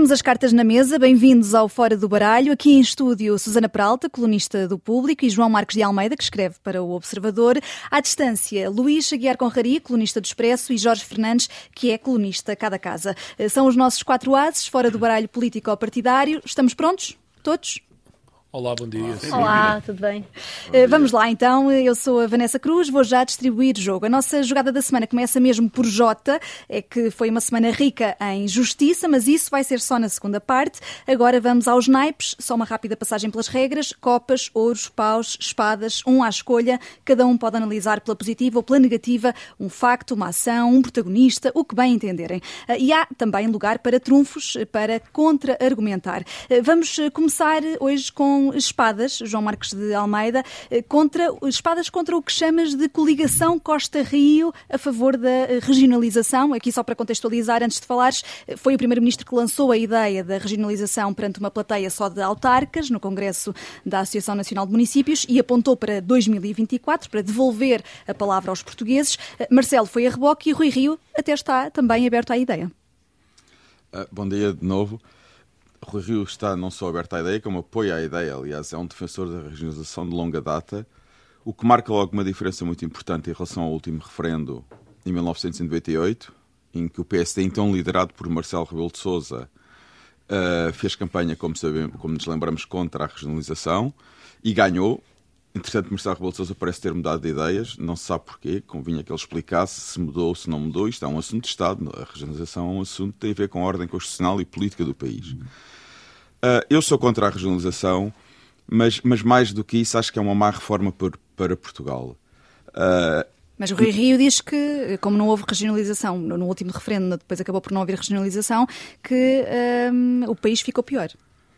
Temos as cartas na mesa, bem-vindos ao Fora do Baralho. Aqui em estúdio, Susana Peralta, colunista do Público, e João Marcos de Almeida, que escreve para o Observador. À distância, Luís Aguiar Conraria, colunista do Expresso, e Jorge Fernandes, que é colunista Cada Casa. São os nossos 4 ases, Fora do Baralho político-partidário. Estamos prontos? Todos? Olá, bom dia. Olá, tudo bem? Vamos lá então, eu sou a Vanessa Cruz, vou já distribuir jogo. A nossa jogada da semana começa mesmo por Jota, é que foi uma semana rica em justiça, mas isso vai ser só na segunda parte. Agora vamos aos naipes, só uma rápida passagem pelas regras: copas, ouros, paus, espadas, um à escolha, cada um pode analisar pela positiva ou pela negativa um facto, uma ação, um protagonista, o que bem entenderem. E há também lugar para trunfos, para contra-argumentar. Vamos começar hoje com espadas, João Marcos de Almeida, espadas contra o que chamas de coligação Costa-Rio a favor da regionalização. Aqui só para contextualizar, antes de falares, foi o Primeiro-Ministro que lançou a ideia da regionalização perante uma plateia só de autarcas no Congresso da Associação Nacional de Municípios e apontou para 2024 para devolver a palavra aos portugueses. Marcelo foi a reboque e Rui Rio até está também aberto à ideia. Bom dia de novo. Rui Rio está não só aberto à ideia, como apoia a ideia. Aliás, é um defensor da regionalização de longa data, o que marca logo uma diferença muito importante em relação ao último referendo em 1998, em que o PSD, então liderado por Marcelo Rebelo de Sousa, fez campanha, como nos lembramos, contra a regionalização e ganhou. Entretanto, Marcelo Rebelo de Sousa parece ter mudado de ideias, não se sabe porquê, convinha que ele explicasse se mudou ou se não mudou. Isto é um assunto de Estado, a regionalização é um assunto que tem a ver com a ordem constitucional e política do país. Eu sou contra a regionalização, mas mais do que isso, acho que é uma má reforma para Portugal. Mas o Rui Rio diz que, como não houve regionalização no último referendo, depois acabou por não haver regionalização, que o país ficou pior.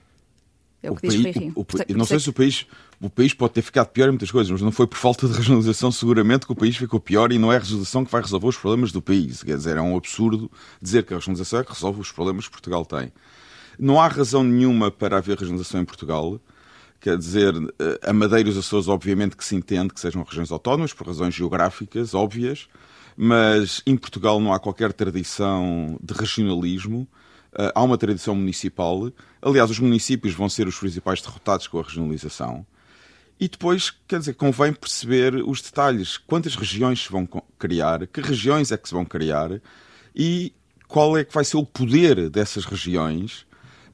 É o que diz Rui Rio. Não sei se o país pode ter ficado pior em muitas coisas, mas não foi por falta de regionalização seguramente que o país ficou pior, e não é a regionalização que vai resolver os problemas do país. Quer dizer, é um absurdo dizer que a regionalização é que resolve os problemas que Portugal tem. Não há razão nenhuma para haver regionalização em Portugal. Quer dizer, a Madeira e os Açores, obviamente que se entende que sejam regiões autónomas, por razões geográficas óbvias, mas em Portugal não há qualquer tradição de regionalismo. Há uma tradição municipal. Aliás, os municípios vão ser os principais derrotados com a regionalização. E depois, quer dizer, convém perceber os detalhes. Quantas regiões se vão criar? Que regiões é que se vão criar? E qual é que vai ser o poder dessas regiões?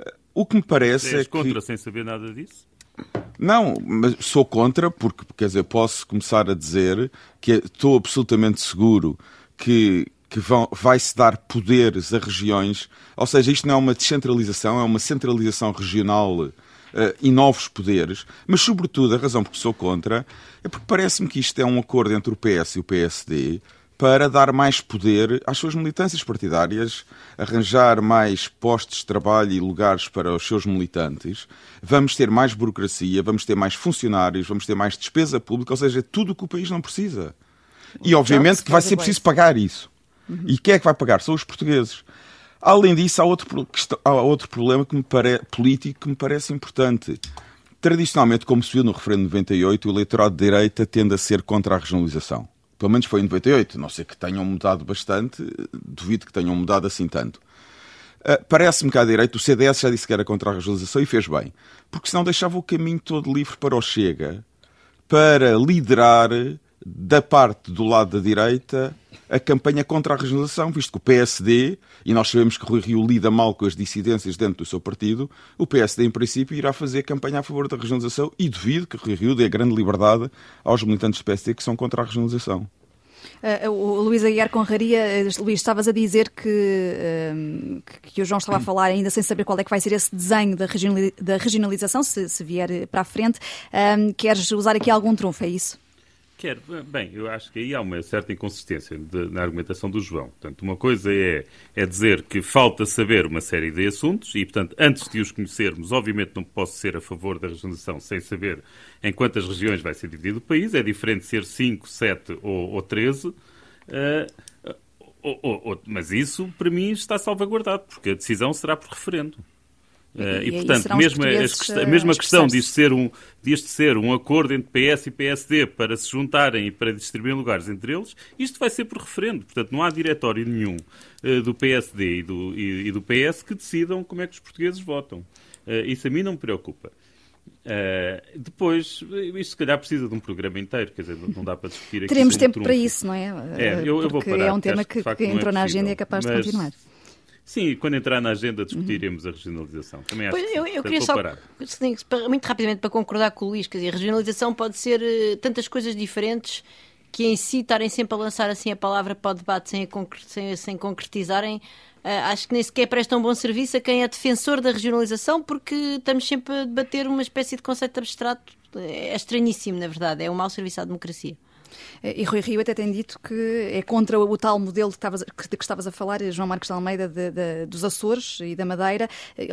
O que me parece é que... contra sem saber nada disso? Não, mas sou contra porque, quer dizer, posso começar a dizer que estou absolutamente seguro que vai-se dar poderes a regiões. Ou seja, isto não é uma descentralização, é uma centralização regional e novos poderes. Mas, sobretudo, a razão por que sou contra é porque parece-me que isto é um acordo entre o PS e o PSD para dar mais poder às suas militâncias partidárias, arranjar mais postos de trabalho e lugares para os seus militantes. Vamos ter mais burocracia, vamos ter mais funcionários, vamos ter mais despesa pública, ou seja, tudo o que o país não precisa. E, obviamente, que vai ser preciso pagar isso. E quem é que vai pagar? São os portugueses. Além disso, há outro problema político que me parece importante. Tradicionalmente, como se viu no referendo de 98, o eleitorado de direita tende a ser contra a regionalização. Pelo menos foi em 98. Não sei que tenham mudado bastante, duvido que tenham mudado assim tanto. Parece-me que à direita o CDS já disse que era contra a regionalização e fez bem. Porque senão deixava o caminho todo livre para o Chega, para liderar da parte do lado da direita a campanha contra a regionalização, visto que o PSD, e nós sabemos que Rui Rio lida mal com as dissidências dentro do seu partido, o PSD, em princípio, irá fazer campanha a favor da regionalização e duvido que Rui Rio dê grande liberdade aos militantes do PSD que são contra a regionalização. O Luís Aguiar Conraria, Luís, estavas a dizer que o João estava a falar ainda sem saber qual é que vai ser esse desenho da regionalização, se vier para a frente. Queres usar aqui algum trunfo, é isso? Quero. Bem, eu acho que aí há uma certa inconsistência na argumentação do João. Portanto, uma coisa é dizer que falta saber uma série de assuntos e, portanto, antes de os conhecermos, obviamente não posso ser a favor da regionalização sem saber em quantas regiões vai ser dividido o país. É diferente ser 5, 7 ou 13. Mas isso, para mim, está salvaguardado, porque a decisão será por referendo. E portanto, mesmo a mesma questão de isto ser um acordo entre PS e PSD para se juntarem e para distribuir lugares entre eles, isto vai ser por referendo. Portanto, não há diretório nenhum do PSD e do PS que decidam como é que os portugueses votam. Isso a mim não me preocupa. Depois, isto se calhar precisa de um programa inteiro, quer dizer, não dá para discutir aqui. Teremos tempo para isso, não é? Eu vou parar, é um tema que entrou na agenda e é capaz de continuar. Sim, quando entrar na agenda discutiremos a regionalização. Também acho eu queria só, muito rapidamente, para concordar com o Luís, quer dizer, a regionalização pode ser tantas coisas diferentes que em si estarem sempre a lançar assim a palavra para o debate sem concretizarem. Acho que nem sequer presta um bom serviço a quem é defensor da regionalização, porque estamos sempre a debater uma espécie de conceito abstrato. É estranhíssimo, na verdade. É um mau serviço à democracia. E Rui Rio até tem dito que é contra o tal modelo que estavas a falar, João Marcos de Almeida, dos Açores e da Madeira. Ele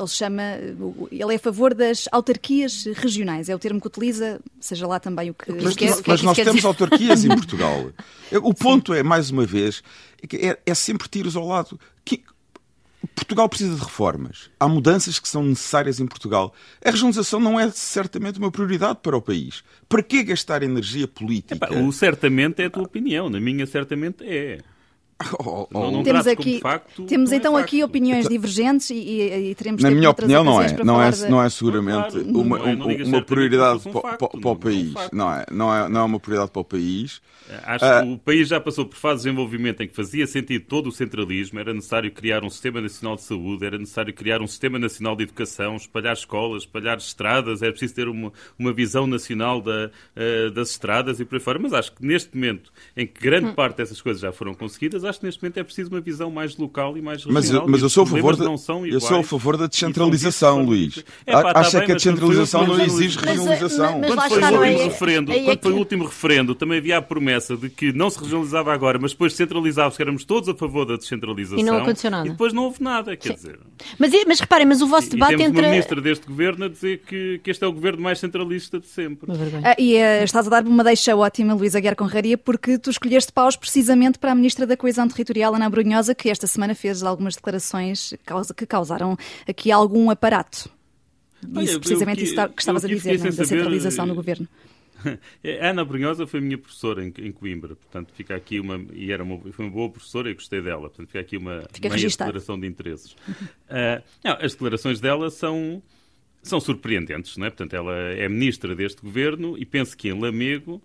é a favor das autarquias regionais. É o termo que utiliza, seja lá também o que... Mas nós temos autarquias em Portugal. O ponto é, mais uma vez, é sempre tiros ao lado. Portugal precisa de reformas. Há mudanças que são necessárias em Portugal. A regionalização não é certamente uma prioridade para o país. Para que gastar energia política? O certamente é a tua opinião. Na minha, certamente é. Não temos então aqui opiniões divergentes e teremos na minha opinião não é Claro, seguramente uma prioridade para o país. Não é uma prioridade para o país. Acho que o país já passou por fases de desenvolvimento em que fazia sentido todo o centralismo, era necessário criar um sistema nacional de saúde, era necessário criar um sistema nacional de educação, espalhar escolas, espalhar estradas, era preciso ter uma visão nacional das estradas e por aí fora. Mas acho que neste momento, em que grande parte dessas coisas já foram conseguidas, acho que neste momento é preciso uma visão mais local e mais regional. Mas eu sou a favor da descentralização, Luís. Acho que a descentralização não exige regionalização. Quando foi o último referendo, também havia a promessa de que não se regionalizava agora, mas depois centralizava-se, que éramos todos a favor da descentralização. E não aconteceu nada. E depois não houve nada, quer dizer. Mas reparem, mas o vosso debate temos uma ministra deste governo a dizer que este é o governo mais centralista de sempre. Estás a dar-me uma deixa ótima, Luísa Aguiar Conraria, porque tu escolheste paus precisamente para a ministra da Coesão Territorial, Ana Abrunhosa, que esta semana fez algumas declarações que causaram aqui algum aparato. Isso, precisamente isso que estavas a dizer, da centralização no governo. A Ana Abrunhosa foi minha professora em Coimbra, portanto fica aqui foi uma boa professora e gostei dela, portanto fica aqui uma meia declaração de interesses. As declarações dela são surpreendentes, não é? Portanto, ela é ministra deste governo e penso que em Lamego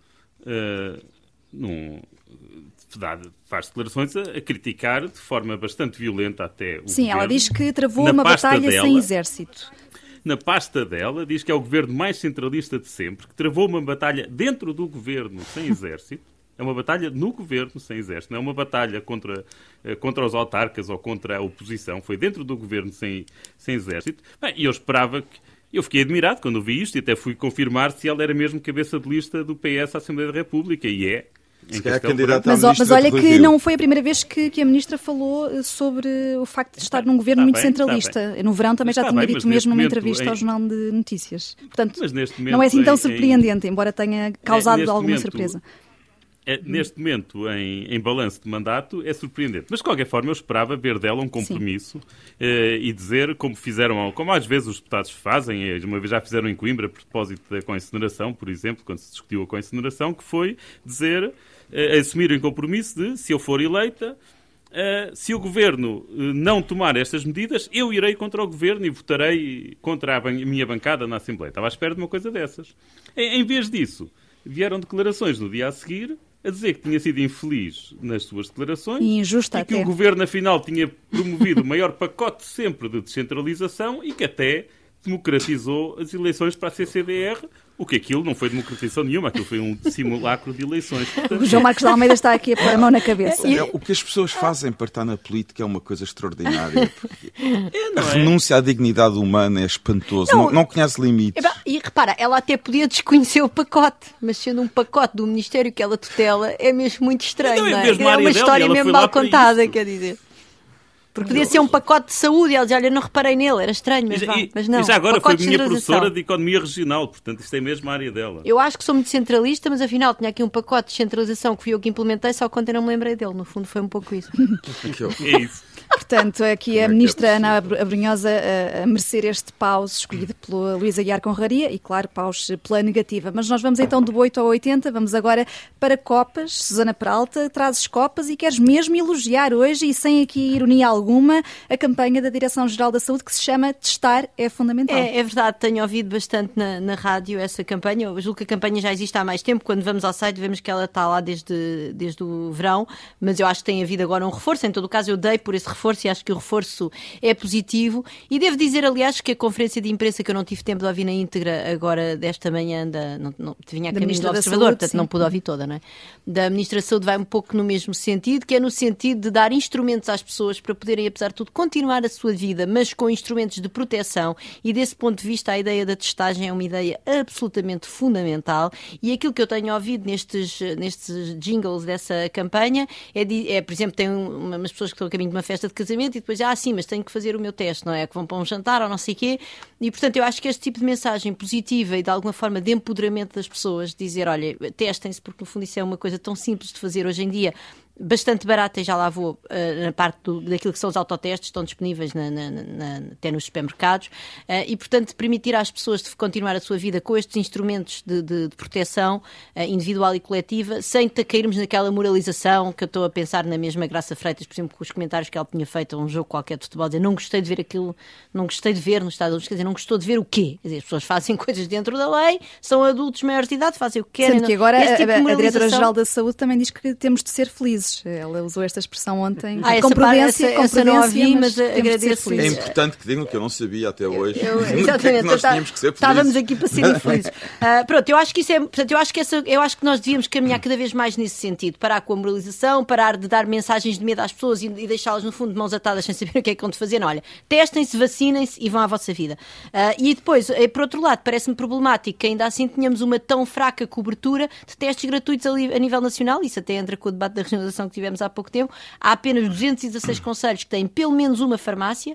faz declarações a criticar de forma bastante violenta até o governo. Ela diz que travou uma batalha sem exército. Na pasta dela, diz que é o governo mais centralista de sempre, que travou uma batalha dentro do governo sem exército. É uma batalha no governo sem exército, não é uma batalha contra os autarcas ou contra a oposição. Foi dentro do governo sem exército. E eu esperava que... Eu fiquei admirado quando vi isto e até fui confirmar se ela era mesmo cabeça de lista do PS à Assembleia da República. E é. Mas olha que não foi a primeira vez que a ministra falou sobre o facto de estar num governo muito centralista. No verão também já tinha dito mesmo numa entrevista ao Jornal de Notícias. Portanto, não é assim tão surpreendente, embora tenha causado alguma surpresa. Neste momento, em balanço de mandato, é surpreendente. Mas, de qualquer forma, eu esperava ver dela um compromisso e dizer, como às vezes os deputados fazem, uma vez já fizeram em Coimbra, a propósito da coincineração, por exemplo, quando se discutiu a coincineração, que foi dizer, assumir um compromisso de, se eu for eleita, se o Governo não tomar estas medidas, eu irei contra o Governo e votarei contra a minha bancada na Assembleia. Estava à espera de uma coisa dessas. Em vez disso, vieram declarações no dia a seguir a dizer que tinha sido infeliz nas suas declarações e que o Governo, afinal, tinha promovido o maior pacote sempre de descentralização e que até democratizou as eleições para a CCDR, o que aquilo não foi democratização nenhuma, aquilo foi um simulacro de eleições. Portanto... O João Marcos de Almeida está aqui a pôr a mão na cabeça. O que as pessoas fazem para estar na política é uma coisa extraordinária. A renúncia à dignidade humana é espantoso, não conhece limites. E repara, ela até podia desconhecer o pacote, mas sendo um pacote do Ministério que ela tutela, é mesmo muito estranho, não é? É uma história mesmo mal contada, quer dizer. Porque podia ser um pacote de saúde e ela dizia, olha, não reparei nele, era estranho, mas não. E já agora foi minha professora de Economia Regional, portanto isto é mesmo a área dela. Eu acho que sou muito centralista, mas afinal tinha aqui um pacote de centralização que fui eu que implementei, só que ontem não me lembrei dele. No fundo foi um pouco isso. É isso. Portanto, aqui a ministra Ana Abrunhosa a merecer este paus escolhido pela Luísa Guiar Conraria e, claro, paus pela negativa. Mas nós vamos então do 8 ao 80, vamos agora para copas. Susana Peralta, trazes copas e queres mesmo elogiar hoje, e sem aqui ironia alguma, a campanha da Direção-Geral da Saúde que se chama Testar é Fundamental. É verdade, tenho ouvido bastante na rádio essa campanha. Eu julgo que a campanha já existe há mais tempo. Quando vamos ao site vemos que ela está lá desde o verão, mas eu acho que tem havido agora um reforço. Em todo o caso, eu dei por esse reforço e acho que o reforço é positivo. E devo dizer, aliás, que a conferência de imprensa, que eu não tive tempo de ouvir na íntegra agora desta manhã, vinha a caminho do Observador, portanto não pude ouvir toda, não é? Da Ministra da Saúde vai um pouco no mesmo sentido, que é no sentido de dar instrumentos às pessoas para poderem, apesar de tudo, continuar a sua vida, mas com instrumentos de proteção, e desse ponto de vista a ideia da testagem é uma ideia absolutamente fundamental. E aquilo que eu tenho ouvido nestes jingles dessa campanha por exemplo, tem umas pessoas que estão a caminho de uma festa de casamento e depois, sim, mas tenho que fazer o meu teste, não é? Que vão para um jantar ou não sei o quê. E, portanto, eu acho que este tipo de mensagem positiva e de alguma forma de empoderamento das pessoas, dizer, olha, testem-se, porque no fundo isso é uma coisa tão simples de fazer hoje em dia, bastante barata, e já lá vou na parte daquilo que são os autotestes, estão disponíveis até nos supermercados, e portanto permitir às pessoas de continuar a sua vida com estes instrumentos de proteção individual e coletiva, sem cairmos naquela moralização que eu estou a pensar na mesma Graça Freitas, por exemplo, com os comentários que ela tinha feito a um jogo qualquer de futebol, dizer, não gostei de ver aquilo, não gostei de ver nos Estados Unidos, quer dizer, não gostou de ver o quê? Quer dizer, as pessoas fazem coisas dentro da lei, são adultos maiores de idade, fazem o que querem. Sendo que agora a Diretora-Geral da Saúde também diz que temos de ser felizes. Ela usou esta expressão ontem. Com prudência, essa não ouvi, mas agradeço. É importante que digam que eu não sabia até hoje. Exatamente. Nós tínhamos que ser felizes. Estávamos aqui para ser infelizes. Pronto, eu acho que isso é. Portanto, eu acho que nós devíamos caminhar cada vez mais nesse sentido. Parar com a moralização, parar de dar mensagens de medo às pessoas e deixá-las, no fundo, de mãos atadas sem saber o que é que vão de fazer. Não, olha, testem-se, vacinem-se e vão à vossa vida. E depois, por outro lado, parece-me problemático que ainda assim tenhamos uma tão fraca cobertura de testes gratuitos a nível nacional. Isso até entra com o debate da regionalização que tivemos há pouco tempo. Há apenas 216 concelhos que têm pelo menos uma farmácia.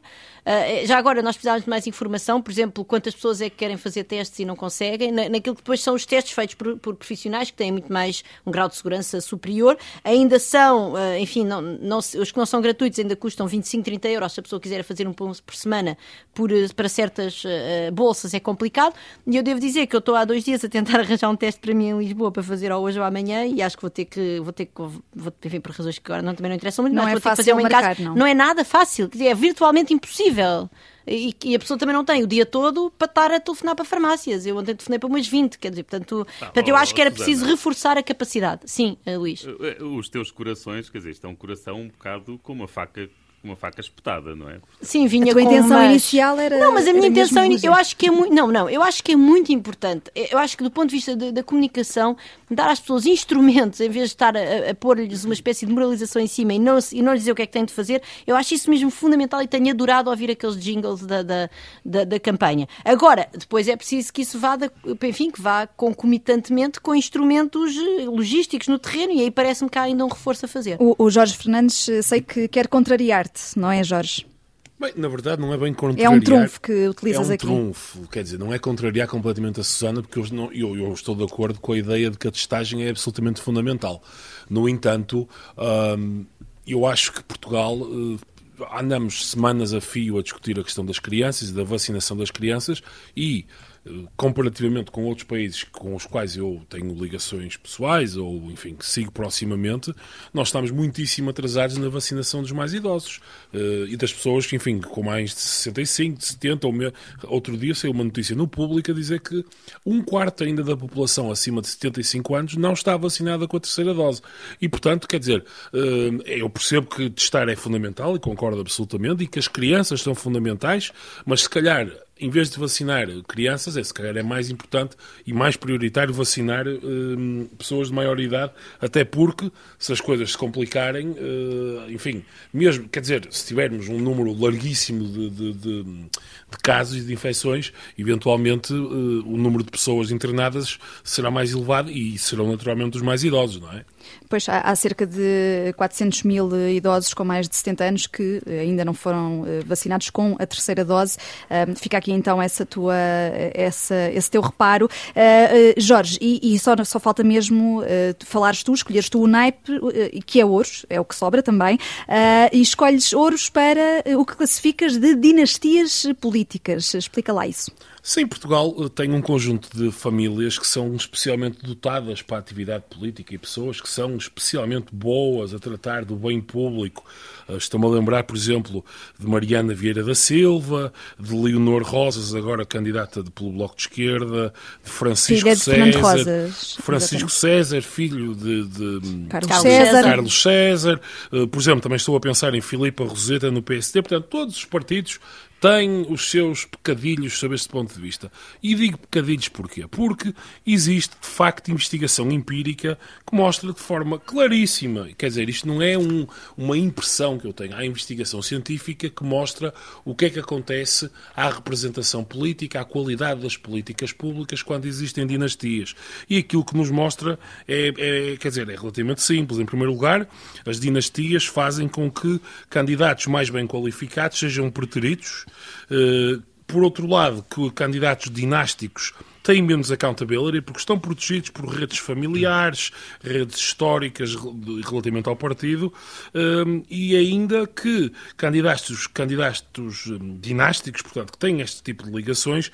Já agora nós precisamos de mais informação, por exemplo, quantas pessoas é que querem fazer testes e não conseguem, naquilo que depois são os testes feitos por profissionais que têm muito mais um grau de segurança superior. Ainda são, enfim, os que não são gratuitos ainda custam 25, 30 euros. Se a pessoa quiser fazer um por semana para certas bolsas é complicado. E eu devo dizer que eu estou há 2 dias a tentar arranjar um teste para mim em Lisboa para fazer hoje ou amanhã, e acho que vou ter que enfim, por razões que agora também não interessam muito, não mas é vou ter que fácil fazer um em casa. Marcar, não é nada fácil, quer dizer, é virtualmente impossível. E a pessoa também não tem o dia todo para estar a telefonar para farmácias. Eu ontem telefonei para umas 20, quer dizer, portanto eu acho que era preciso reforçar a capacidade. Sim, Luís. Os teus corações, quer dizer, isto é um coração um bocado com uma faca espetada, não é? Sim, vinha com a intenção inicial era. Não, mas a minha intenção eu acho que é muito. Não, eu acho que é muito importante. Eu acho que do ponto de vista da comunicação, dar às pessoas instrumentos em vez de estar a pôr-lhes uma espécie de moralização em cima e não lhes dizer o que é que têm de fazer, eu acho isso mesmo fundamental e tenho adorado ouvir aqueles jingles da campanha. Agora, depois é preciso que isso que vá concomitantemente com instrumentos logísticos no terreno, e aí parece-me que há ainda um reforço a fazer. O Jorge Fernandes, sei que quer contrariar-te, não é, Jorge? Bem, na verdade não é bem contrariar. É um trunfo que utilizas aqui. É um trunfo, quer dizer, não é contrariar completamente a Susana, porque eu estou de acordo com a ideia de que a testagem é absolutamente fundamental. No entanto, eu acho que Portugal... andamos semanas a fio a discutir a questão das crianças e da vacinação das crianças e, comparativamente com outros países com os quais eu tenho ligações pessoais ou, enfim, que sigo proximamente, nós estamos muitíssimo atrasados na vacinação dos mais idosos e das pessoas, enfim, com mais de 65, de 70, outro dia saiu uma notícia no Público a dizer que 1/4 ainda da população acima de 75 anos não está vacinada com a 3ª dose. E, portanto, quer dizer, eu percebo que testar é fundamental e concordo absolutamente, e que as crianças são fundamentais, mas se calhar, em vez de vacinar crianças, se calhar é mais importante e mais prioritário vacinar pessoas de maior idade, até porque, se as coisas se complicarem, enfim, mesmo, quer dizer, se tivermos um número larguíssimo de casos e de infecções, eventualmente o número de pessoas internadas será mais elevado e serão naturalmente os mais idosos, não é? Pois há cerca de 400 mil idosos com mais de 70 anos que ainda não foram vacinados com a terceira dose. Fica aqui então esse teu reparo. Jorge, e só falta mesmo escolheres tu o naipe, que é ouros, é o que sobra também, e escolhes ouros para o que classificas de dinastias políticas. Explica lá isso. Sim, Portugal tem um conjunto de famílias que são especialmente dotadas para a atividade política e pessoas que são especialmente boas a tratar do bem público. Estou-me a lembrar, por exemplo, de Mariana Vieira da Silva, de Leonor Rosas, agora candidata pelo Bloco de Esquerda, de Francisco César, Francisco César, filho de Carlos César. Por exemplo, também estou a pensar em Filipa Roseta no PSD. Portanto, todos os partidos têm os seus pecadilhos sob este ponto de vista. E digo pecadilhos porquê? Porque existe, de facto, investigação empírica que mostra de forma claríssima, quer dizer, isto não é uma impressão que eu tenho, há investigação científica que mostra o que é que acontece à representação política, à qualidade das políticas públicas quando existem dinastias. E aquilo que nos mostra é relativamente simples. Em primeiro lugar, as dinastias fazem com que candidatos mais bem qualificados sejam preteridos. Por outro lado, que candidatos dinásticos têm menos accountability porque estão protegidos por redes familiares, redes históricas relativamente ao partido, e ainda que candidatos dinásticos, portanto, que têm este tipo de ligações,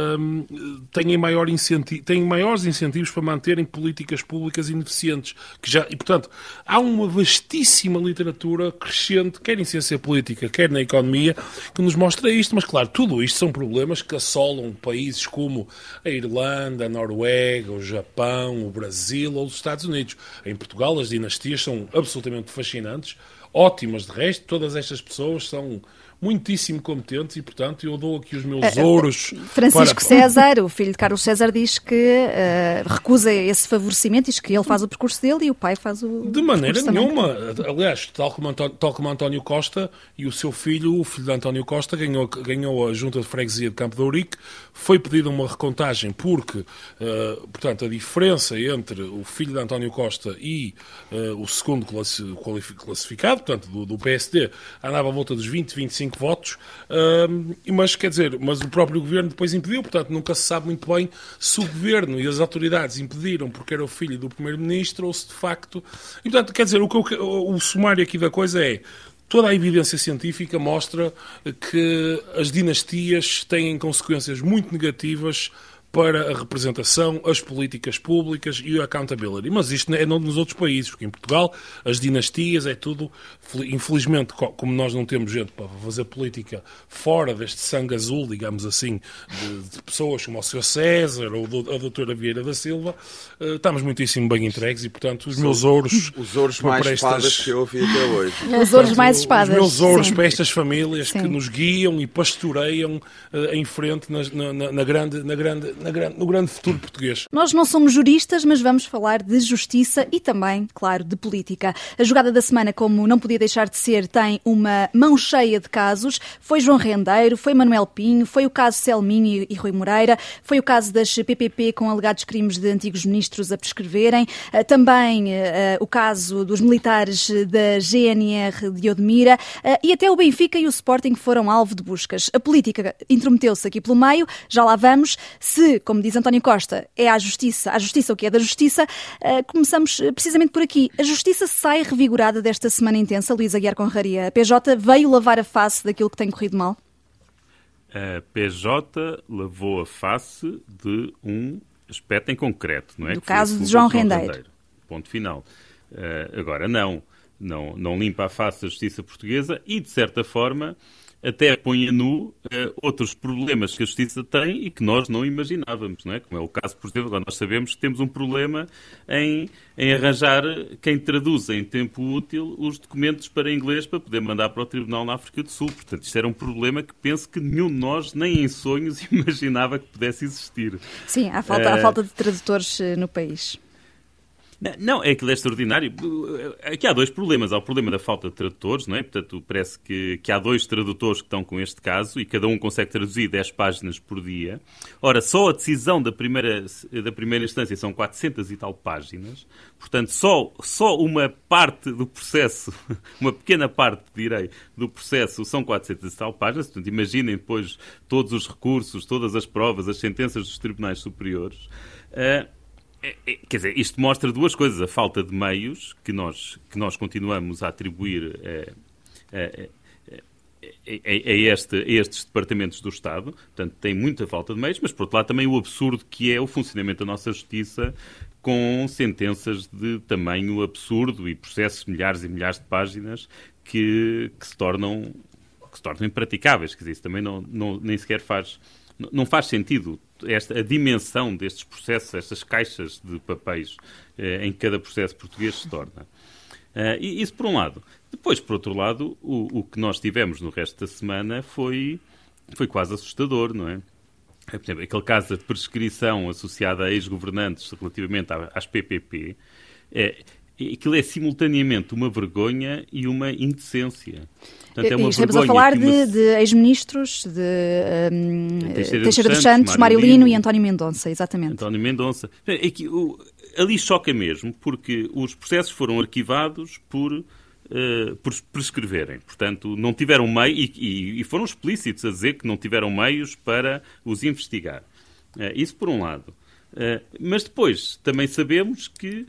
têm maiores incentivos para manterem políticas públicas ineficientes. E, portanto, há uma vastíssima literatura crescente, quer em ciência política, quer na economia, que nos mostra isto. Mas, claro, tudo isto são problemas que assolam países como a Irlanda, a Noruega, o Japão, o Brasil ou os Estados Unidos. Em Portugal as dinastias são absolutamente fascinantes, ótimas de resto, todas estas pessoas são muitíssimo competentes e, portanto, eu dou aqui os meus ouros. Francisco César, o filho de Carlos César, diz que recusa esse favorecimento, diz que ele faz o percurso dele e o pai faz o de maneira nenhuma. Também. Aliás, tal como António Costa e o seu filho, o filho de António Costa, ganhou a Junta de Freguesia de Campo de Ourique, foi pedida uma recontagem porque, portanto, a diferença entre o filho de António Costa e o segundo classificado, portanto, do PSD, andava à volta dos 20, 25 votos, mas o próprio governo depois impediu, portanto nunca se sabe muito bem se o governo e as autoridades impediram porque era o filho do primeiro-ministro ou se de facto... E, portanto, quer dizer, o sumário aqui da coisa é toda a evidência científica mostra que as dinastias têm consequências muito negativas para a representação, as políticas públicas e a accountability. Mas isto é não nos outros países, porque em Portugal as dinastias é tudo, infelizmente, como nós não temos gente para fazer política fora deste sangue azul, digamos assim, de pessoas como o Sr. César ou a doutora Vieira da Silva, estamos muitíssimo bem entregues e, portanto, os meus ouros... Os ouros mais espadas que eu ouvi até hoje. Os ouros mais espadas. Os meus ouros para estas famílias que nos guiam e pastoreiam em frente no grande futuro português. Nós não somos juristas, mas vamos falar de justiça e também, claro, de política. A jogada da semana, como não podia deixar de ser, tem uma mão cheia de casos. Foi João Rendeiro, foi Manuel Pinho, foi o caso Selminho e Rui Moreira, foi o caso das PPP com alegados crimes de antigos ministros a prescreverem, também o caso dos militares da GNR de Odmira e até o Benfica e o Sporting foram alvo de buscas. A política intrometeu-se aqui pelo meio, já lá vamos. Se, como diz António Costa, é a justiça o que é da justiça, começamos precisamente por aqui. A justiça sai revigorada desta semana intensa. Luísa Aguiar Conraria, a PJ veio lavar a face daquilo que tem corrido mal? A PJ lavou a face de um aspecto em concreto, não é? Do caso de João Rendeiro. Ponto final. Agora, não limpa a face da justiça portuguesa e, de certa forma, até põe a nu outros problemas que a justiça tem e que nós não imaginávamos, não é? Como é o caso, por exemplo, agora nós sabemos que temos um problema em arranjar quem traduza em tempo útil os documentos para inglês para poder mandar para o Tribunal na África do Sul. Portanto, isto era um problema que penso que nenhum de nós, nem em sonhos, imaginava que pudesse existir. Sim, há falta de tradutores no país. Não, é aquilo é extraordinário. Aqui há dois problemas. Há o problema da falta de tradutores, não é? Portanto, parece que há 2 tradutores que estão com este caso e cada um consegue traduzir 10 páginas por dia. Ora, só a decisão da primeira instância são 400 e tal páginas. Portanto, só uma parte do processo, uma pequena parte, direi, do processo são 400 e tal páginas. Portanto, imaginem depois todos os recursos, todas as provas, as sentenças dos tribunais superiores. Quer dizer, isto mostra 2 coisas. A falta de meios que nós continuamos a atribuir a estes departamentos do Estado. Portanto, tem muita falta de meios, mas, por outro lado, também o absurdo que é o funcionamento da nossa justiça com sentenças de tamanho absurdo e processos de milhares e milhares de páginas que se tornam impraticáveis. Quer dizer, isso também nem sequer não faz sentido. A dimensão destes processos, estas caixas de papéis em que cada processo português se torna. Isso por um lado. Depois, por outro lado, o que nós tivemos no resto da semana foi quase assustador, não é? Por exemplo, aquele caso de prescrição associada a ex-governantes relativamente às PPP, aquilo é simultaneamente uma vergonha e uma indecência. Portanto, é uma Estamos a falar de ex-ministros, de Teixeira dos Santos, Mário Lino e António Mendonça, exatamente. António Mendonça. Ali choca mesmo, porque os processos foram arquivados por prescreverem. Portanto, não tiveram meio e foram explícitos a dizer que não tiveram meios para os investigar. Isso por um lado. Mas depois também sabemos que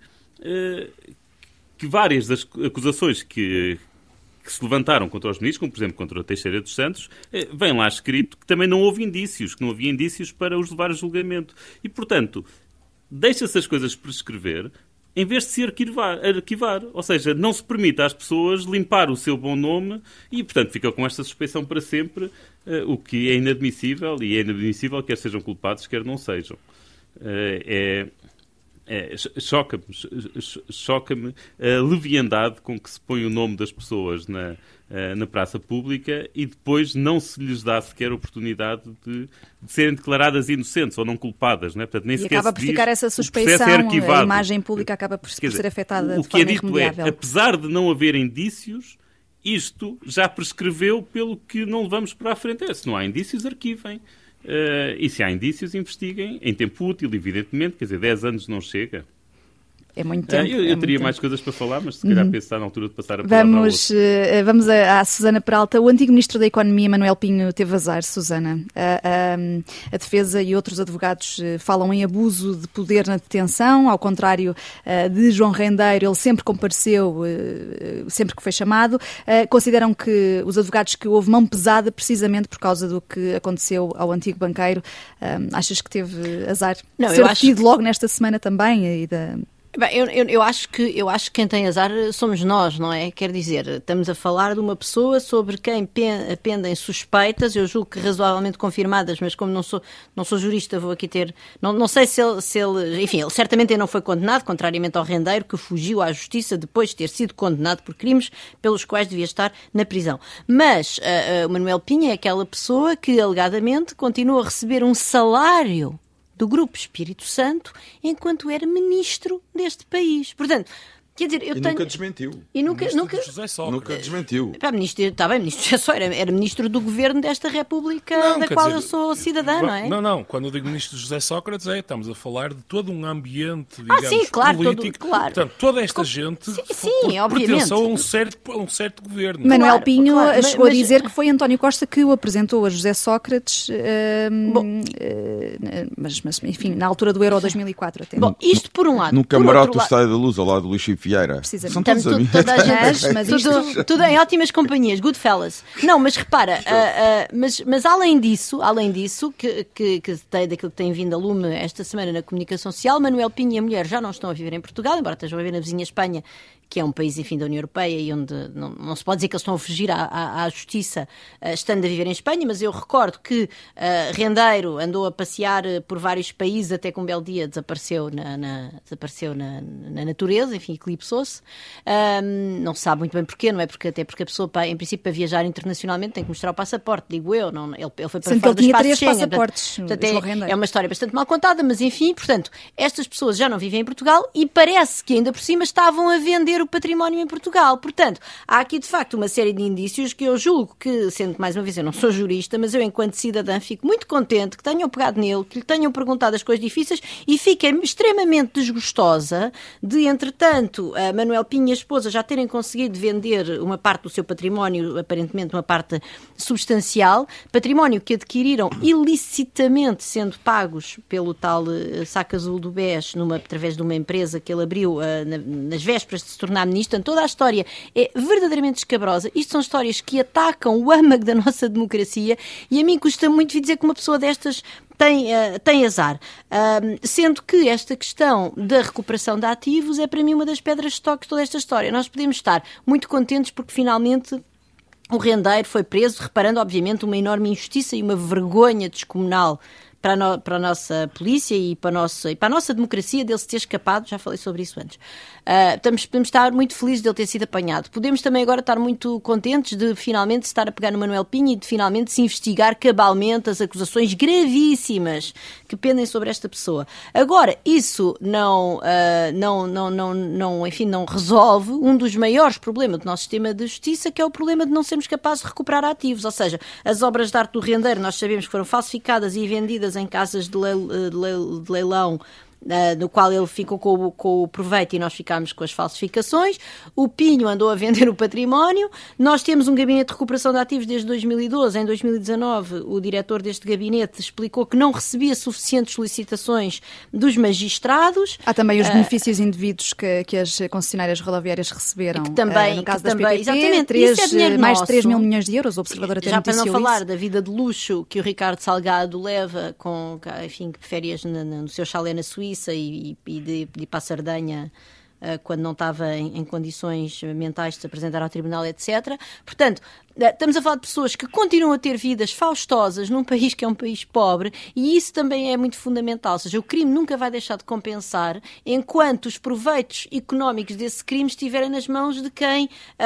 várias das acusações que se levantaram contra os ministros, como por exemplo contra o Teixeira dos Santos, vem lá escrito que também não houve indícios, que não havia indícios para os levar a julgamento. E, portanto, deixa-se as coisas prescrever em vez de se arquivar. Ou seja, não se permite às pessoas limpar o seu bom nome e, portanto, fica com esta suspeição para sempre, o que é inadmissível, e é inadmissível quer sejam culpados, quer não sejam. Choca-me a leviandade com que se põe o nome das pessoas na praça pública e depois não se lhes dá sequer a oportunidade de serem declaradas inocentes ou não culpadas. Não é? Portanto, nem e acaba por ficar essa suspeição, a imagem pública acaba por ser afetada de forma irremediável. Apesar de não haver indícios, isto já prescreveu pelo que não levamos para a frente. Se não há indícios, arquivem. E se há indícios, investiguem em tempo útil, evidentemente, quer dizer, 10 anos não chega. É muito tempo. Eu teria mais coisas para falar, mas se calhar penso estar na altura de passar a palavra Vamos à Susana Peralta. O antigo Ministro da Economia, Manuel Pinho, teve azar, Susana. A defesa e outros advogados falam em abuso de poder na detenção, ao contrário de João Rendeiro, ele sempre compareceu, sempre que foi chamado. Consideram que os advogados que houve mão pesada precisamente por causa do que aconteceu ao antigo banqueiro. Achas que teve azar? Não, ser detido logo nesta semana também Bem, eu acho que quem tem azar somos nós, não é? Quer dizer, estamos a falar de uma pessoa sobre quem pendem suspeitas, eu julgo que razoavelmente confirmadas, mas como não sou jurista, vou aqui ter... Não sei se ele... Enfim, ele certamente não foi condenado, contrariamente ao Rendeiro, que fugiu à justiça depois de ter sido condenado por crimes pelos quais devia estar na prisão. Mas o Manuel Pinho é aquela pessoa que, alegadamente, continua a receber um salário do Grupo Espírito Santo enquanto era ministro deste país. Portanto, quer dizer, nunca desmentiu. E nunca José Sócrates. Nunca desmentiu. Está bem, ministro José Sócrates era ministro do governo desta República da qual eu sou cidadã, não é? Não. Quando eu digo ministro José Sócrates, estamos a falar de todo um ambiente, digamos, sim, claro, político. Claro. Portanto, toda esta gente pertenceu a um certo governo. Manuel Pinho chegou a dizer que foi António Costa que o apresentou a José Sócrates, mas enfim, na altura do Euro 2004 até. Bom, isto por um lado. No camarote do Estádio da Luz, ao lado do Luís Filipe Vieira. São todos amigos. Tudo em ótimas companhias, Goodfellas. Não, mas repara, mas além disso, que daquilo que tem vindo a lume esta semana na comunicação social, Manuel Pinho e a mulher já não estão a viver em Portugal, embora estejam a viver na vizinha Espanha, que é um país, enfim, da União Europeia e onde não se pode dizer que eles estão a fugir à justiça estando a viver em Espanha, mas eu recordo que Rendeiro andou a passear por vários países até que um belo dia desapareceu na natureza, enfim, eclipsou-se. Não se sabe muito bem porquê, não é? Até porque a pessoa, em princípio, para viajar internacionalmente tem que mostrar o passaporte, digo eu. Não, ele foi para fora do espaço de Schengen. Portanto, é uma história bastante mal contada, mas enfim, portanto, estas pessoas já não vivem em Portugal e parece que ainda por cima estavam a vender o património em Portugal. Portanto, há aqui de facto uma série de indícios que eu julgo que, sendo que mais uma vez eu não sou jurista, mas eu enquanto cidadã fico muito contente que tenham pegado nele, que lhe tenham perguntado as coisas difíceis e fiquei extremamente desgostosa de, entretanto, a Manuel Pinho e a esposa já terem conseguido vender uma parte do seu património, aparentemente uma parte substancial, património que adquiriram ilicitamente sendo pagos pelo tal saco azul do BES através de uma empresa que ele abriu nas vésperas de se tornar ministro. Então, toda a história é verdadeiramente escabrosa. Isto são histórias que atacam o âmago da nossa democracia e a mim custa muito dizer que uma pessoa destas tem azar. Sendo que esta questão da recuperação de ativos é para mim uma das pedras de toque de toda esta história. Nós podemos estar muito contentes porque finalmente o Rendeiro foi preso, reparando obviamente uma enorme injustiça e uma vergonha descomunal para a nossa polícia e para a nossa democracia dele se ter escapado, já falei sobre isso antes. Podemos estar muito felizes de ele ter sido apanhado. Podemos também agora estar muito contentes de finalmente se estar a pegar no Manuel Pinho e de finalmente se investigar cabalmente as acusações gravíssimas que pendem sobre esta pessoa. Agora, isso não resolve um dos maiores problemas do nosso sistema de justiça, que é o problema de não sermos capazes de recuperar ativos. Ou seja, as obras de arte do Rendeiro, nós sabemos que foram falsificadas e vendidas em casas de leilão, no qual ele ficou com o proveito e nós ficámos com as falsificações. O Pinho andou a vender o património. Nós temos um gabinete de recuperação de ativos desde 2012. Em 2019, o diretor deste gabinete explicou que não recebia suficientes solicitações dos magistrados. Há também os benefícios indevidos que as concessionárias rodoviárias receberam. No caso das PPP, exatamente, isso é dinheiro mais nosso. 3 mil milhões de euros. O Observador até já para não falar isso. da vida de luxo que o Ricardo Salgado leva com, enfim, férias no seu chalé na Suíça e de ir para a Sardenha quando não estava em condições mentais de se apresentar ao tribunal, etc. Portanto, estamos a falar de pessoas que continuam a ter vidas faustosas num país que é um país pobre e isso também é muito fundamental. Ou seja, o crime nunca vai deixar de compensar enquanto os proveitos económicos desse crime estiverem nas mãos de quem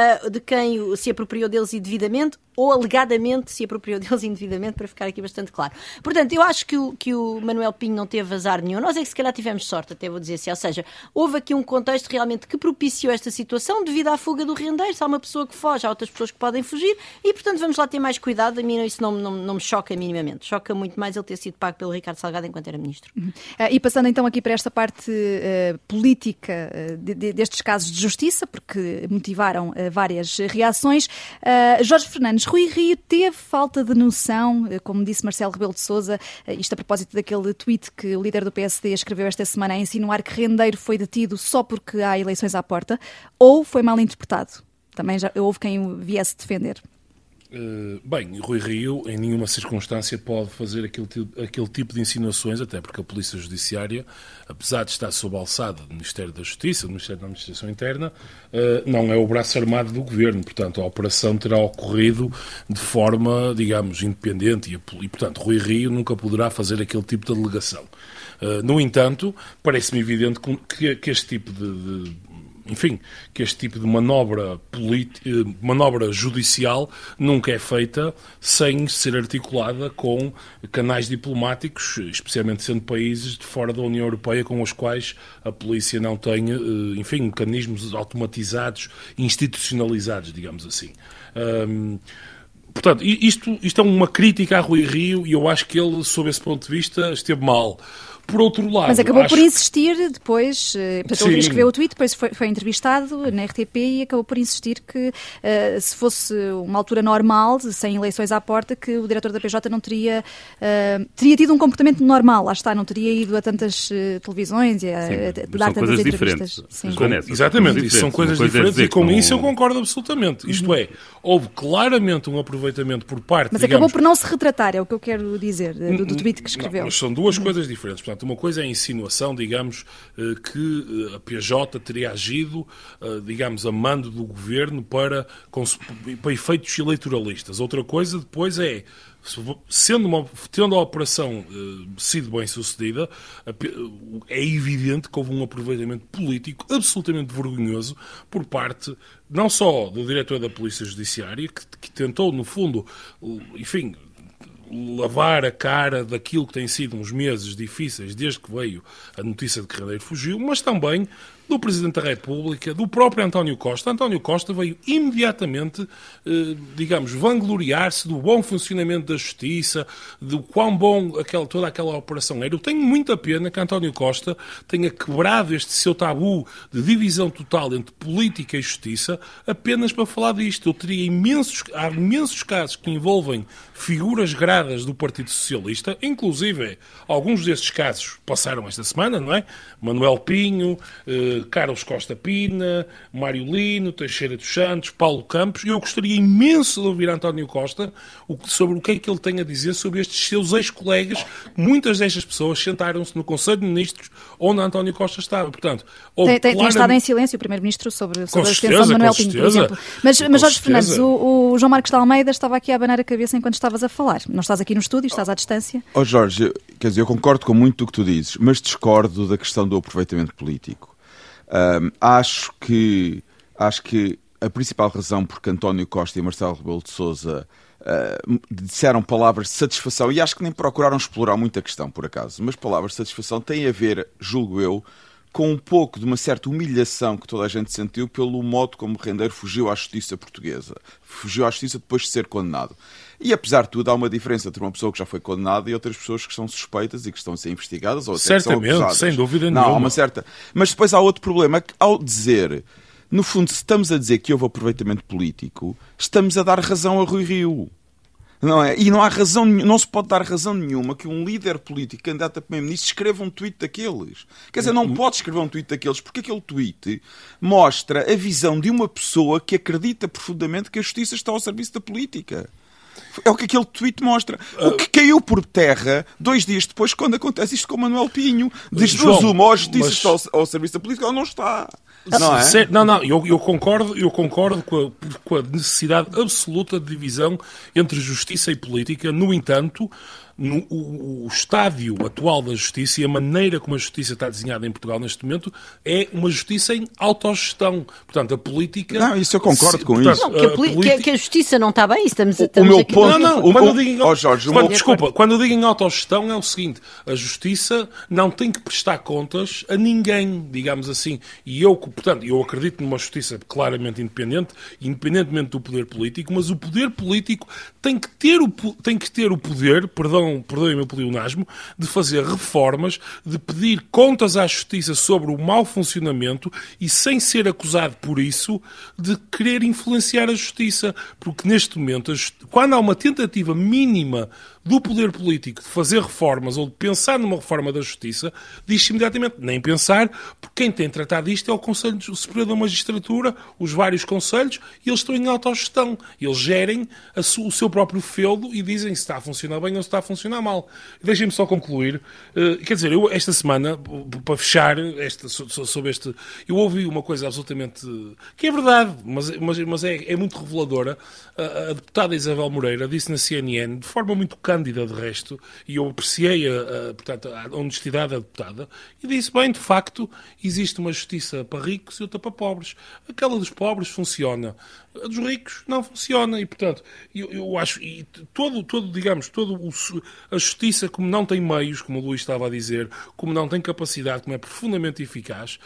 se apropriou deles indevidamente ou alegadamente se apropriou deles indevidamente, para ficar aqui bastante claro. Portanto, eu acho que o Manuel Pinho não teve azar nenhum. Nós é que se calhar tivemos sorte, até vou dizer assim. Ou seja, houve aqui um contexto realmente que propiciou esta situação devido à fuga do Rendeiro. Se há uma pessoa que foge, há outras pessoas que podem fugir e, portanto, vamos lá ter mais cuidado. A mim isso não me choca minimamente. Choca muito mais ele ter sido pago pelo Ricardo Salgado enquanto era ministro. E passando então aqui para esta parte política destes casos de justiça, porque motivaram várias reações, Jorge Fernandes, Rui Rio teve falta de noção, como disse Marcelo Rebelo de Sousa, isto a propósito daquele tweet que o líder do PSD escreveu esta semana a insinuar que Rendeiro foi detido só porque há eleições à porta, ou foi mal interpretado? Também já houve quem o viesse defender. Bem, Rui Rio em nenhuma circunstância pode fazer aquele tipo de insinuações, até porque a Polícia Judiciária, apesar de estar sob a alçada do Ministério da Justiça, do Ministério da Administração Interna, não é o braço armado do Governo. Portanto, a operação terá ocorrido de forma, digamos, independente e portanto, Rui Rio nunca poderá fazer aquele tipo de alegação. No entanto, parece-me evidente que este tipo que este tipo de manobra judicial nunca é feita sem ser articulada com canais diplomáticos, especialmente sendo países de fora da União Europeia com os quais a polícia não tem, mecanismos automatizados, institucionalizados, digamos assim. Portanto, isto é uma crítica a Rui Rio e eu acho que ele, sob esse ponto de vista, esteve mal. Por outro lado, mas acabou por insistir depois, portanto, ele escreveu o tweet, depois foi entrevistado na RTP e acabou por insistir que se fosse uma altura normal, sem eleições à porta, que o diretor da PJ não teria tido um comportamento normal, lá está, não teria ido a tantas televisões e a dar tantas entrevistas. Exatamente, isso são coisas diferentes e com isso eu concordo absolutamente. Isto é, houve claramente um aproveitamento por parte... Mas acabou por não se retratar, é o que eu quero dizer, do tweet que escreveu. Mas são duas coisas diferentes. Portanto, Portanto, uma coisa é a insinuação, digamos, que a PJ teria agido, digamos, a mando do governo para efeitos eleitoralistas. Outra coisa depois é, tendo a operação sido bem sucedida, é evidente que houve um aproveitamento político absolutamente vergonhoso por parte não só do diretor da Polícia Judiciária, que tentou, no fundo, enfim, lavar a cara daquilo que tem sido uns meses difíceis desde que veio a notícia de que Rendeiro fugiu, mas também do Presidente da República, do próprio António Costa. António Costa veio imediatamente, digamos, vangloriar-se do bom funcionamento da Justiça, do quão bom toda aquela operação era. Eu tenho muita pena que António Costa tenha quebrado este seu tabu de divisão total entre política e justiça apenas para falar disto. Há imensos casos que envolvem figuras gradas do Partido Socialista, inclusive alguns desses casos passaram esta semana, não é? Manuel Pinho, Carlos Costa Pina, Mário Lino, Teixeira dos Santos, Paulo Campos. Eu gostaria imenso de ouvir António Costa sobre o que é que ele tem a dizer sobre estes seus ex-colegas. Muitas destas pessoas sentaram-se no Conselho de Ministros onde António Costa estava. Portanto, tem estado em silêncio o Primeiro-Ministro sobre a detenção de Manuel Pinho, por exemplo. Mas Jorge Fernandes, o João Marcos de Almeida estava aqui a abanar a cabeça enquanto estavas a falar. Não estás aqui no estúdio, estás à distância. Jorge, quer dizer, eu concordo com muito do que tu dizes, mas discordo da questão do aproveitamento político. Acho que a principal razão por que António Costa e Marcelo Rebelo de Sousa disseram palavras de satisfação, e acho que nem procuraram explorar muito a questão, por acaso, mas palavras de satisfação têm a ver, julgo eu, com um pouco de uma certa humilhação que toda a gente sentiu pelo modo como Rendeiro fugiu à justiça portuguesa. Fugiu à justiça depois de ser condenado. E, apesar de tudo, há uma diferença entre uma pessoa que já foi condenada e outras pessoas que são suspeitas e que estão a ser investigadas ou até certamente, que são acusadas. sem dúvida nenhuma. Não, há uma certa... Mas depois há outro problema, que ao dizer... No fundo, se estamos a dizer que houve aproveitamento político, estamos a dar razão a Rui Rio. Não é? E não há razão, não se pode dar razão nenhuma que um líder político, candidato a primeiro-ministro, escreva um tweet daqueles. Quer dizer, não pode escrever um tweet daqueles, porque aquele tweet mostra a visão de uma pessoa que acredita profundamente que a justiça está ao serviço da política. É o que aquele tweet mostra. O que caiu por terra 2 dias depois, quando acontece isto com o Manuel Pinho. Diz duas uma, ou a justiça está ao serviço da política ou não está. Não é? Não, eu concordo com a necessidade absoluta de divisão entre justiça e política. No entanto, o estádio atual da justiça e a maneira como a justiça está desenhada em Portugal neste momento é uma justiça em autogestão. Portanto, a política... Não, isso eu concordo com isso. Não, que a justiça não está bem. Estamos o meu aqui... ponto... Quando eu digo em autogestão é o seguinte: a justiça não tem que prestar contas a ninguém, digamos assim. E eu acredito numa justiça claramente independente, independentemente do poder político, mas o poder político tem que ter o poder, perdoem-me o pleonasmo, de fazer reformas, de pedir contas à justiça sobre o mau funcionamento e, sem ser acusado por isso, de querer influenciar a justiça. Porque neste momento, quando há uma tentativa mínima do poder político de fazer reformas ou de pensar numa reforma da justiça, diz-se imediatamente nem pensar, porque quem tem tratado isto é o Conselho Superior da Magistratura, os vários conselhos, e eles estão em autogestão. Eles gerem o seu próprio feudo e dizem se está a funcionar bem ou se está a funcionar mal. Deixem-me só concluir. Quer dizer, eu esta semana, para fechar sobre este... Eu ouvi uma coisa absolutamente... que é verdade, mas é muito reveladora. A deputada Isabel Moreira disse na CNN, de forma muito cândida de resto, e eu apreciei portanto, a honestidade da deputada, e disse, bem, de facto, existe uma justiça para ricos e outra para pobres. Aquela dos pobres funciona, a dos ricos não funciona, e portanto, eu acho, e a justiça, como não tem meios, como o Luís estava a dizer, como não tem capacidade, como é profundamente eficaz,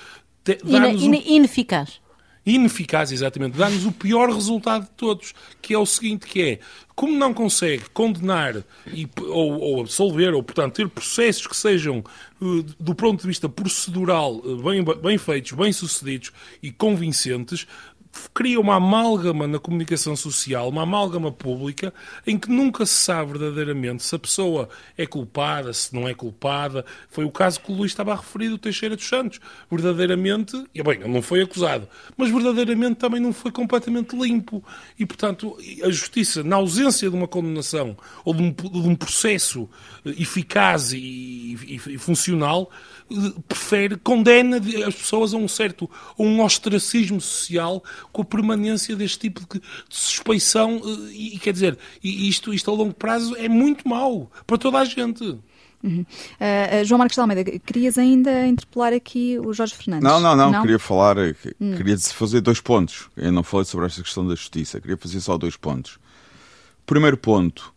ineficaz, exatamente, dá-nos o pior resultado de todos, que é o seguinte, que é, como não consegue condenar ou absolver, ou, portanto, ter processos que sejam, do ponto de vista procedural, bem feitos, bem sucedidos e convincentes, cria uma amálgama na comunicação social, uma amálgama pública, em que nunca se sabe verdadeiramente se a pessoa é culpada, se não é culpada. Foi o caso que o Luís estava a referir do Teixeira dos Santos. Verdadeiramente, e bem, ele não foi acusado, mas verdadeiramente também não foi completamente limpo. E, portanto, a justiça, na ausência de uma condenação ou de um processo eficaz e funcional, condena as pessoas a um ostracismo social com a permanência deste tipo de suspeição e quer dizer, isto a longo prazo é muito mau para toda a gente. João Marcos de Almeida, querias ainda interpelar aqui o Jorge Fernandes? Não, queria falar, queria fazer 2 pontos. Eu não falei sobre esta questão da justiça, queria fazer só 2 pontos. Primeiro ponto,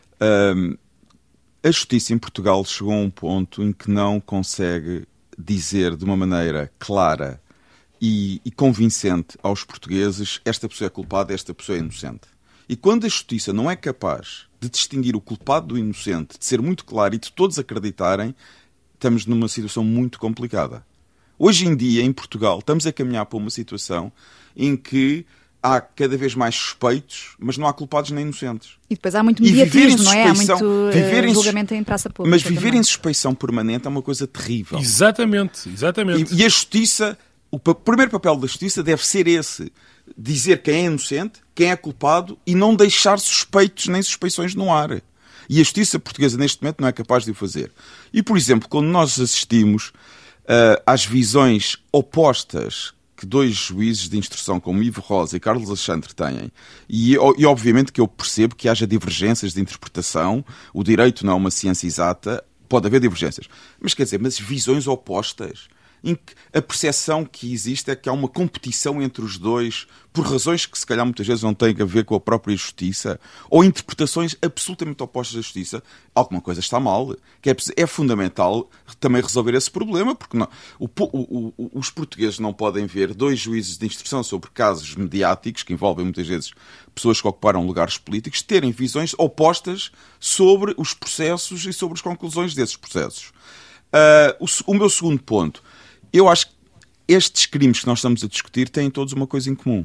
a justiça em Portugal chegou a um ponto em que não consegue dizer de uma maneira clara e convincente aos portugueses: esta pessoa é culpada, esta pessoa é inocente. E quando a justiça não é capaz de distinguir o culpado do inocente, de ser muito claro e de todos acreditarem, estamos numa situação muito complicada. Hoje em dia, em Portugal, estamos a caminhar para uma situação em que há cada vez mais suspeitos, mas não há culpados nem inocentes. E depois há muito mediatismo, não é? Há muito julgamento em praça pública. Mas viver em suspeição permanente é uma coisa terrível. Exatamente. E a justiça, o primeiro papel da justiça deve ser esse: dizer quem é inocente, quem é culpado e não deixar suspeitos nem suspeições no ar. E a justiça portuguesa neste momento não é capaz de o fazer. E, por exemplo, quando nós assistimos às visões opostas que 2 juízes de instrução como Ivo Rosa e Carlos Alexandre têm, e obviamente que eu percebo que haja divergências de interpretação, o direito não é uma ciência exata, pode haver divergências, mas quer dizer, mas visões opostas, em que a percepção que existe é que há uma competição entre os dois, por razões que se calhar muitas vezes não têm a ver com a própria justiça, ou interpretações absolutamente opostas da justiça, alguma coisa está mal. Que é fundamental também resolver esse problema, porque não, os portugueses não podem ver 2 juízes de instrução sobre casos mediáticos, que envolvem muitas vezes pessoas que ocuparam lugares políticos, terem visões opostas sobre os processos e sobre as conclusões desses processos. O meu segundo ponto: eu acho que estes crimes que nós estamos a discutir têm todos uma coisa em comum.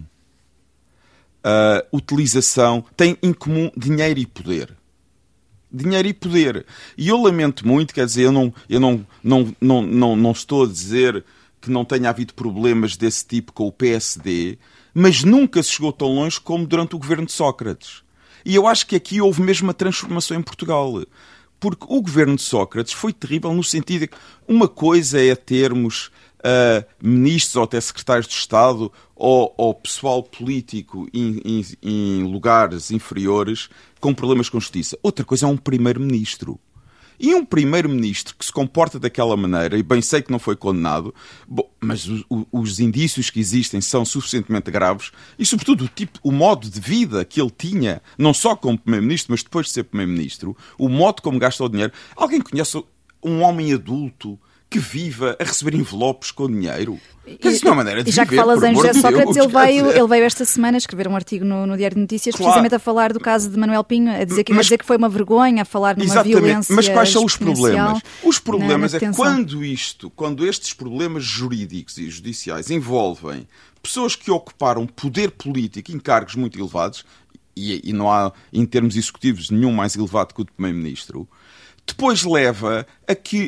Têm em comum dinheiro e poder. Dinheiro e poder. E eu lamento muito, quer dizer, eu não estou a dizer que não tenha havido problemas desse tipo com o PSD, mas nunca se chegou tão longe como durante o governo de Sócrates. E eu acho que aqui houve mesmo uma transformação em Portugal. Porque o governo de Sócrates foi terrível no sentido de que uma coisa é termos ministros ou até secretários de Estado ou pessoal político em lugares inferiores com problemas com justiça. Outra coisa é um primeiro-ministro. E um primeiro-ministro que se comporta daquela maneira, e bem sei que não foi condenado, mas os indícios que existem são suficientemente graves, e sobretudo o modo de vida que ele tinha, não só como primeiro-ministro, mas depois de ser primeiro-ministro, o modo como gasta o dinheiro. Alguém conhece um homem adulto que viva a receber envelopes com dinheiro? Isso não é maneira de já viver, que falas em José Sócrates, Deus, ele veio esta semana escrever um artigo no Diário de Notícias, claro, precisamente a falar do caso de Manuel Pinho, a dizer que foi uma vergonha, a falar numa violência. Mas quais são os problemas? Os problemas na é quando estes problemas jurídicos e judiciais envolvem pessoas que ocuparam poder político em cargos muito elevados, e não há, em termos executivos, nenhum mais elevado que o de primeiro-ministro, depois leva a que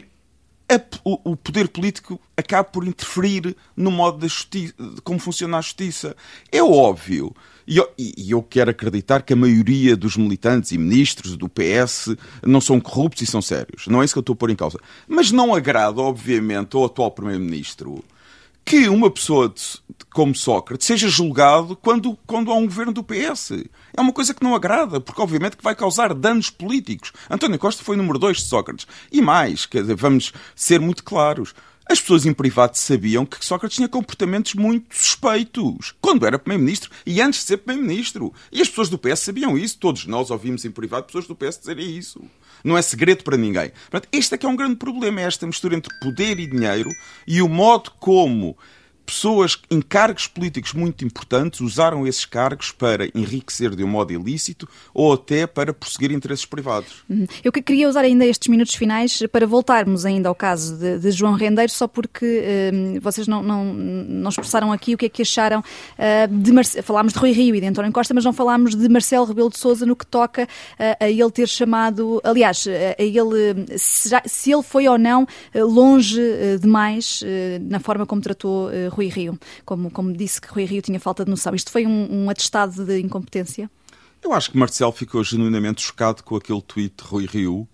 o poder político acaba por interferir no modo da justiça, de como funciona a justiça. É óbvio, e eu quero acreditar que a maioria dos militantes e ministros do PS não são corruptos e são sérios. Não é isso que eu estou a pôr em causa. Mas não agrada, obviamente, ao atual primeiro-ministro que uma pessoa como Sócrates seja julgado quando há um governo do PS. É uma coisa que não agrada, porque obviamente que vai causar danos políticos. António Costa foi número 2 de Sócrates. E mais, quer dizer, vamos ser muito claros. As pessoas em privado sabiam que Sócrates tinha comportamentos muito suspeitos quando era primeiro-ministro e antes de ser primeiro-ministro. E as pessoas do PS sabiam isso. Todos nós ouvimos em privado pessoas do PS dizerem isso. Não é segredo para ninguém. Portanto, este é que é um grande problema, é esta mistura entre poder e dinheiro e o modo como pessoas em cargos políticos muito importantes usaram esses cargos para enriquecer de um modo ilícito ou até para prosseguir interesses privados. Eu queria usar ainda estes minutos finais para voltarmos ainda ao caso de João Rendeiro, só porque vocês não expressaram aqui o que é que acharam falámos de Rui Rio e de António Costa, mas não falámos de Marcelo Rebelo de Sousa no que toca a ele ter chamado, aliás, a ele, se ele foi ou não longe demais na forma como tratou Rui Rio, como disse que Rui Rio tinha falta de noção. Isto foi um atestado de incompetência? Eu acho que Marcelo ficou genuinamente chocado com aquele tweet de Rui Rio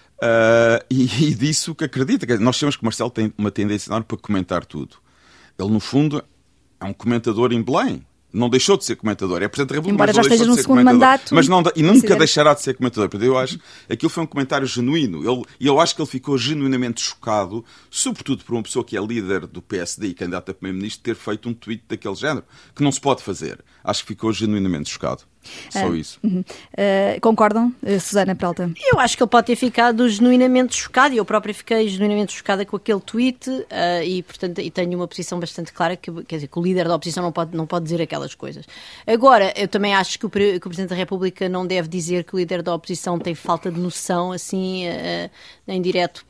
e disse o que acredita. Nós sabemos que Marcelo tem uma tendência enorme para comentar tudo. Ele, no fundo, é um comentador em Belém. Não deixou de ser comentador. É Presidente da República, embora mas já não esteja deixou no de ser segundo comentador. mandato. Mas nunca deixará de ser comentador. Porque eu acho que aquilo foi um comentário genuíno. Eu acho que ele ficou genuinamente chocado, sobretudo por uma pessoa que é líder do PSD e candidata a primeiro-ministro, ter feito um tweet daquele género, que não se pode fazer. Acho que ficou genuinamente chocado. Só isso. Concordam, Susana Peralta? Eu acho que ele pode ter ficado genuinamente chocado, e eu própria fiquei genuinamente chocada com aquele tweet, e portanto tenho uma posição bastante clara, quer dizer, que o líder da oposição não pode dizer aquelas coisas. Agora, eu também acho que o Presidente da República não deve dizer que o líder da oposição tem falta de noção, assim, em direto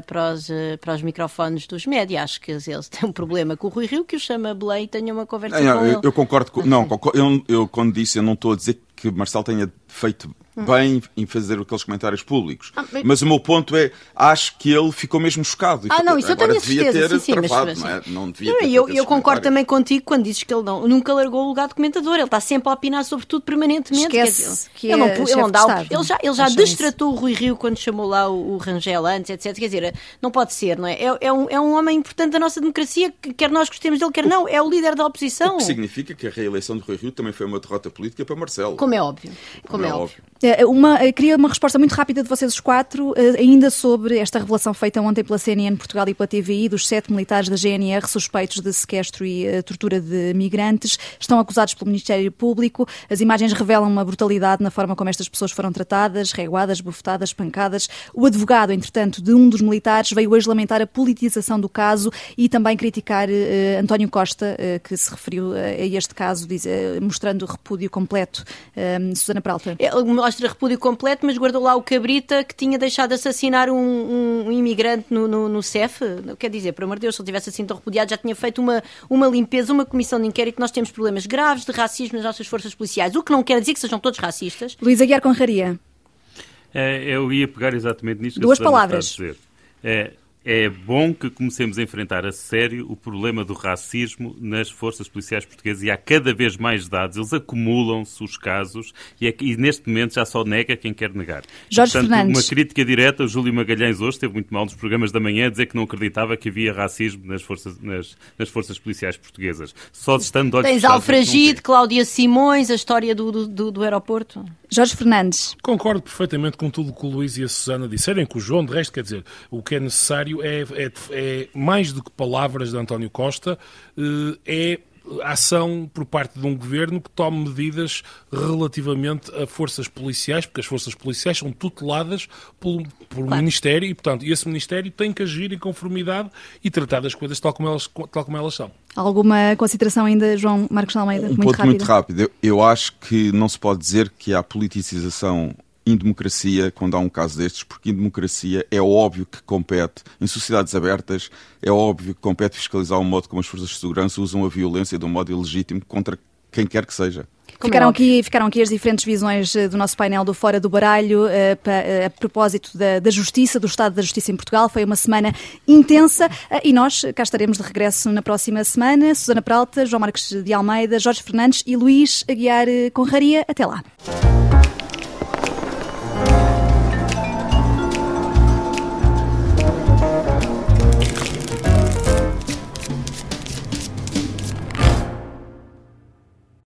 para os microfones dos médias. Acho que eles têm um problema com o Rui Rio, que o chama Belém e tenha uma conversa com ele. Eu concordo com... Não, eu quando disse, eu não estou a dizer que Marcelo tenha feito bem em fazer aqueles comentários públicos. Mas o meu ponto é, acho que ele ficou mesmo chocado. Não, isso eu tenho devia certeza. Ter travado, mas, não é? Não devia ter eu concordo também contigo quando dizes que ele nunca largou o lugar de comentador. Ele está sempre a opinar sobre tudo permanentemente. Esquece que ele não dá. Ele já destratou isso. o Rui Rio quando chamou lá o Rangel antes, etc. Quer dizer, não pode ser, não é? É um homem importante da nossa democracia, quer nós gostemos dele, quer não. É o líder da oposição. O que significa que a reeleição de Rui Rio também foi uma derrota política para Marcelo. Como é óbvio. Como é óbvio. Queria uma resposta muito rápida de vocês os quatro, ainda sobre esta revelação feita ontem pela CNN Portugal e pela TVI dos 7 militares da GNR suspeitos de sequestro e tortura de migrantes. Estão acusados pelo Ministério Público. As imagens revelam uma brutalidade na forma como estas pessoas foram tratadas, reguadas, bufetadas, pancadas. O advogado, entretanto, de um dos militares veio hoje lamentar a politização do caso e também criticar António Costa, que se referiu a este caso, mostrando repúdio completo. Susana Peralta. Ele mostra repúdio completo, mas guardou lá o cabrita que tinha deixado de assassinar um imigrante no CEF. Quer dizer, por amor de Deus, se ele tivesse assim tão repudiado, já tinha feito uma limpeza, uma comissão de inquérito. Nós temos problemas graves de racismo nas nossas forças policiais, o que não quer dizer que sejam todos racistas. Luís Aguiar Conraria. Eu ia pegar exatamente nisto. Duas palavras. É bom que comecemos a enfrentar a sério o problema do racismo nas forças policiais portuguesas e há cada vez mais dados, eles acumulam-se os casos e neste momento já só nega quem quer negar. Jorge Portanto, Fernandes. uma crítica direta, o Júlio Magalhães hoje esteve muito mal nos programas da manhã a dizer que não acreditava que havia racismo nas forças policiais portuguesas. Só estando de olhos Tens fechados, Alfragide, Cláudia Simões, a história do aeroporto. Jorge Fernandes. Concordo perfeitamente com tudo o que o Luís e a Susana disserem, com o João, de resto, quer dizer, o que é necessário é mais do que palavras de António Costa, é ação por parte de um governo que tome medidas relativamente a forças policiais, porque as forças policiais são tuteladas por um Ministério e, portanto, esse Ministério tem que agir em conformidade e tratar das coisas tal como elas são. Alguma consideração ainda, João Marcos de Almeida? Muito rápido. Eu acho que não se pode dizer que há politicização em democracia quando há um caso destes, porque em democracia é óbvio que compete, em sociedades abertas, é óbvio que compete fiscalizar o modo como as forças de segurança usam a violência de um modo ilegítimo contra quem quer que seja. Ficaram aqui as diferentes visões do nosso painel do Fora do Baralho a propósito da Justiça, do Estado da Justiça em Portugal. Foi uma semana intensa e nós cá estaremos de regresso na próxima semana. Susana Peralta, João Marcos de Almeida, Jorge Fernandes e Luís Aguiar Conraria. Até lá.